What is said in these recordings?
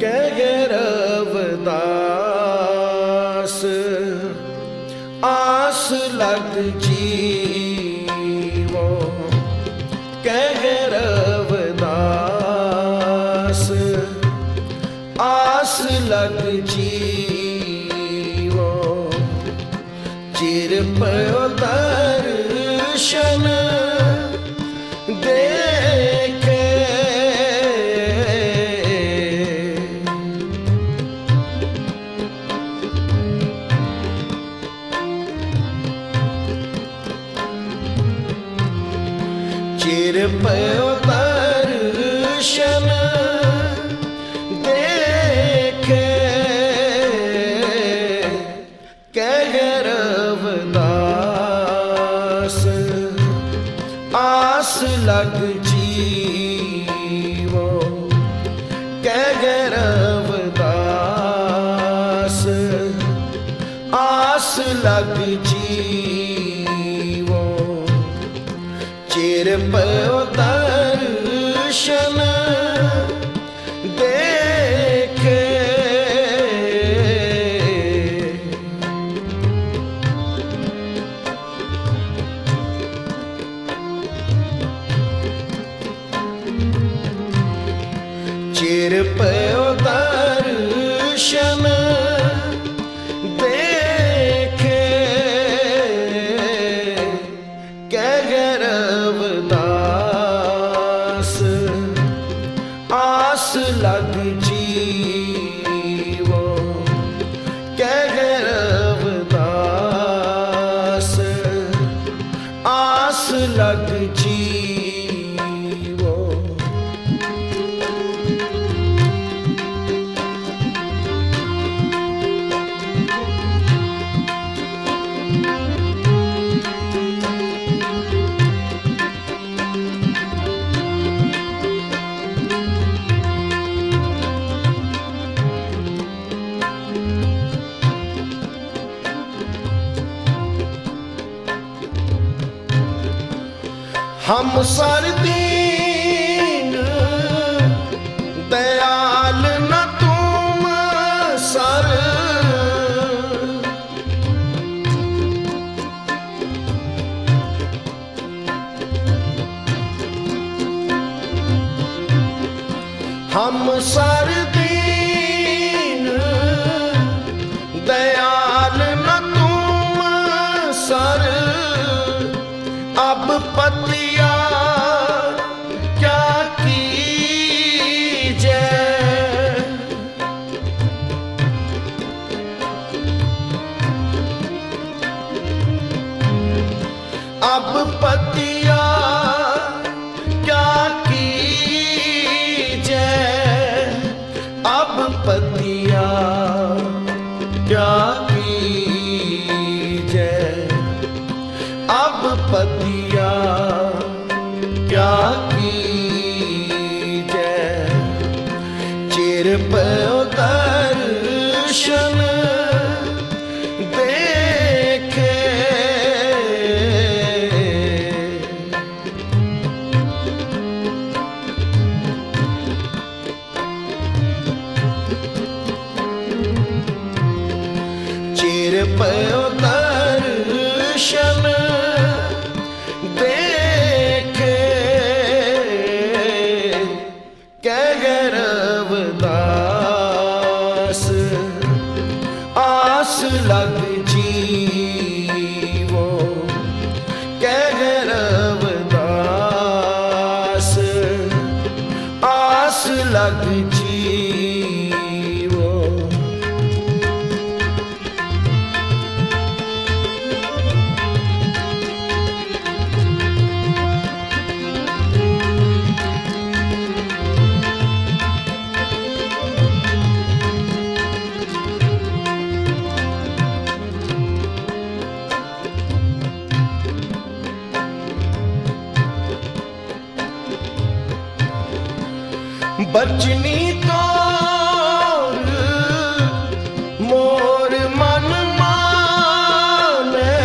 कह रवदास आस लग जीवो, कह रवदास आस लग जीवो, चिर पयो दर्शन देखे, चिर पयो दर्शन देखे, कह रवदास आस लग जीवो, कह रवदास आस लग जीवो, चिर पयो दर्शन देखे, चिर पयो दर्शन देखे, कह रवदास आस लग जीवो, कह रवदास आस लग जीवो। हम सर दीन दयाल न तुम सर, हम सर दीन दयाल न तुम सर, अब पतिया क्या कीजे, अब पतिया क्या कीजे, अब पतिया क्या कीजे, अब पतिया क्या कीजे, चिर पयो दर्शन देखे, चिर पयो दर्शन देखे, कह रवदास आस लग जीवो, कह रवदास आस लग जीवो। बचनी तोर मोर मन माने,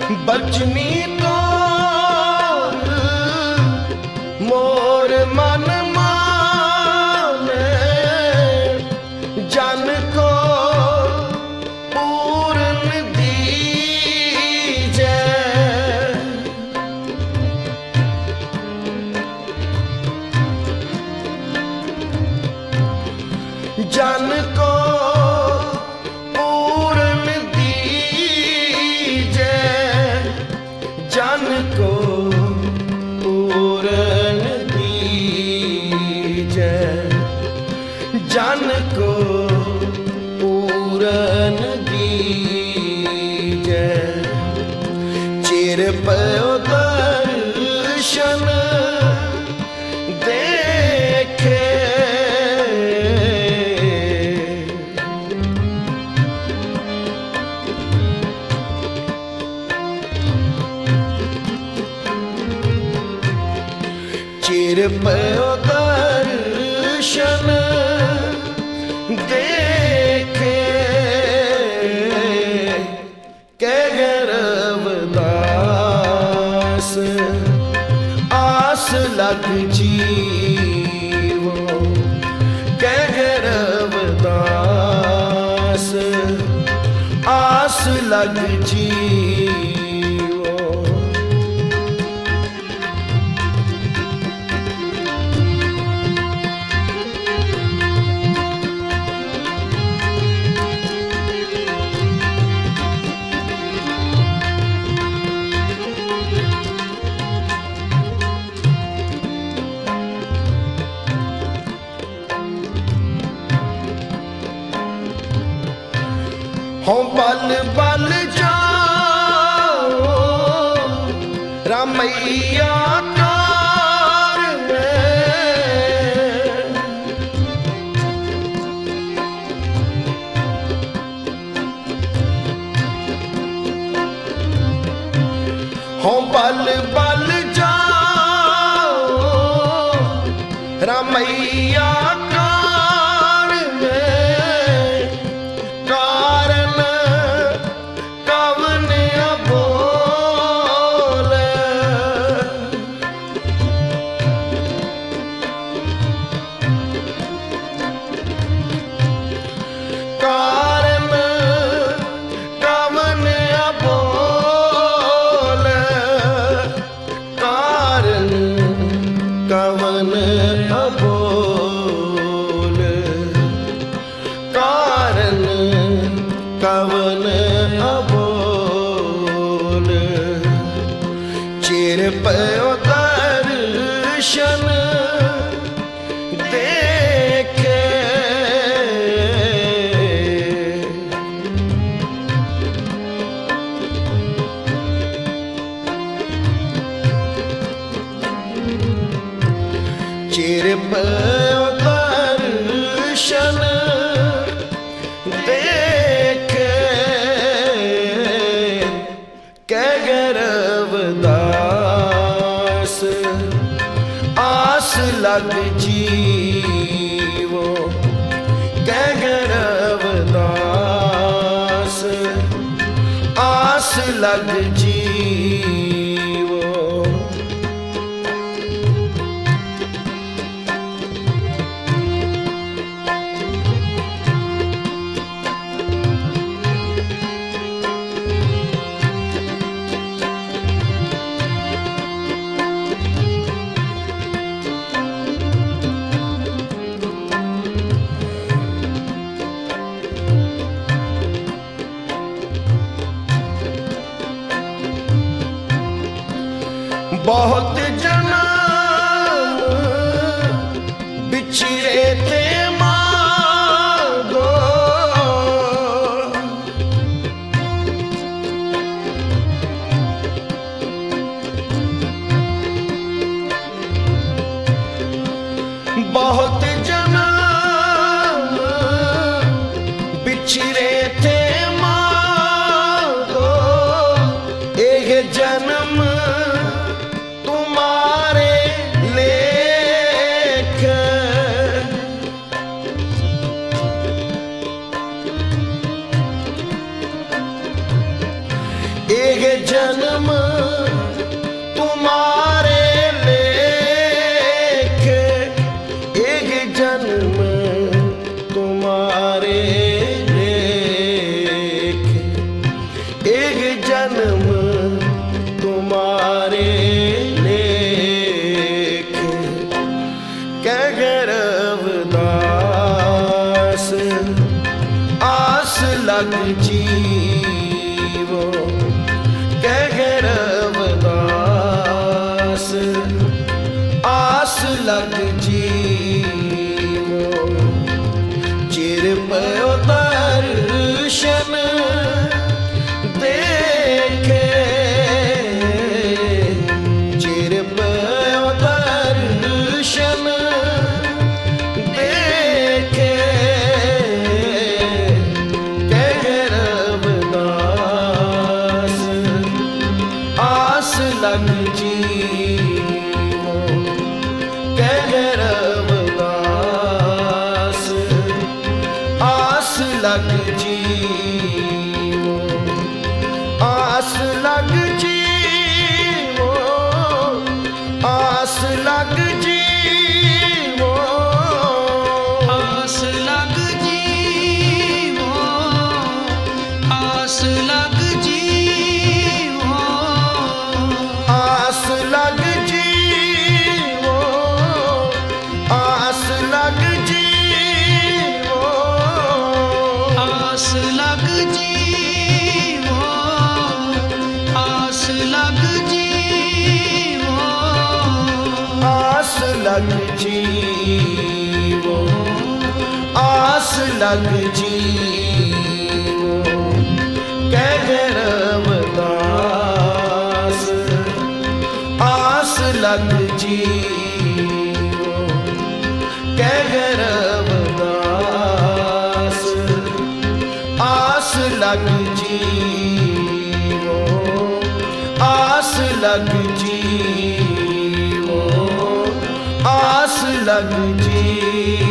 बचनी तोर मोर मन माने जन को पूर्ण दीजे जन को पूर्ण दीजे जन को पूर्ण दीजे जन को पूर्ण दीजे चिर पयो दर्शन देखे चिर पयो दर्शन देखे कह रवदास आस लग जीवो कह रवदास आस लग जीवो हो बल बल जाओ रामैया कार में हो बल बल जाओ रामैया कार में कवन अबोल कारण कवन अबोल चिर पयो दर्शन देखे चिर पयो दर्शन देखे कह रवदास आस लग जीवो कह रवदास आस लग जीवो बहुत जन्म बिछड़े थे मांगो बहुत जन्म बिछड़े थे मांगो एक जन्म तुम्हारे एक जन्म तुम्हारे लेखे, एक जन्म तुम्हारे लेखे, एक जन्म तुम्हारे लेखे। कह रविदास आस लग जीवो, कह रविदास आस लग जीवो। चिर पयो दर्शन देखे, चिर पयो दर्शन देखे। कह रविदास आस लग जीवो, कह रविदास आस लग जीवो, आस लग जीवो, आस लग जीवो, आस लग जीवो, आस लग जीवो, आस लग जीवो, आस लग जीवो, आस लग जीवो, आस लग जीवो, आस लग जीवो, आस लग जीवो। कह रविदास आस लग जीवो, कह रविदास आस लग जीवो, आस लग जीवो, आस लग जीवो।